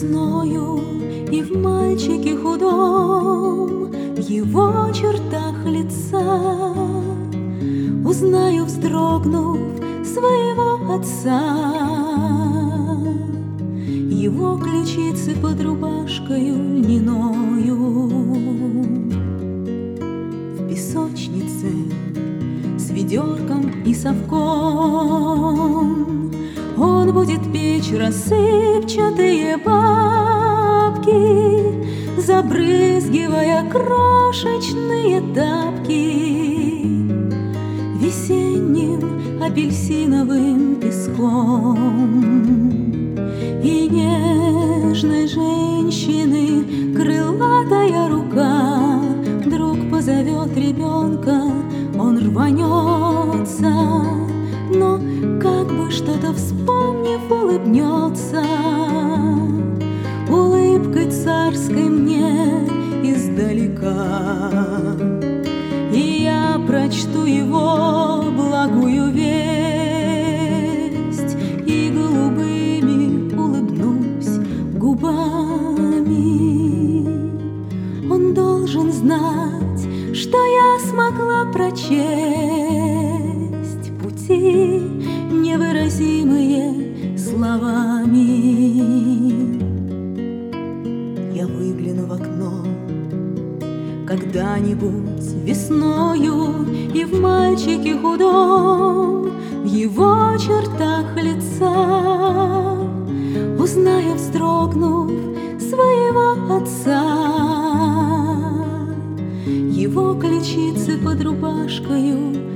весною и в мальчике худом, в его чертах лица узнаю, вздрогнув, своего отца. Его ключицы под рубашкою льняною, в песочнице с ведерком и совком он будет печь рассыпчатые бабки, забрызгивая крошечные тапки весенним апельсиновым песком. И нежной женщины крылатая рука вдруг позовет ребенка, он рванется, но как бы что-то вспомнив, улыбнется улыбкой царской мне издалека. И я прочту его благую весть и голубыми улыбнусь губами. Он должен знать, что я смогла прочесть пути, невыразимые словами. Я выгляну в окно когда-нибудь весною, и в мальчике худом, в его чертах лица узнаю, вздрогнув, своего отца. Его ключицы под рубашкою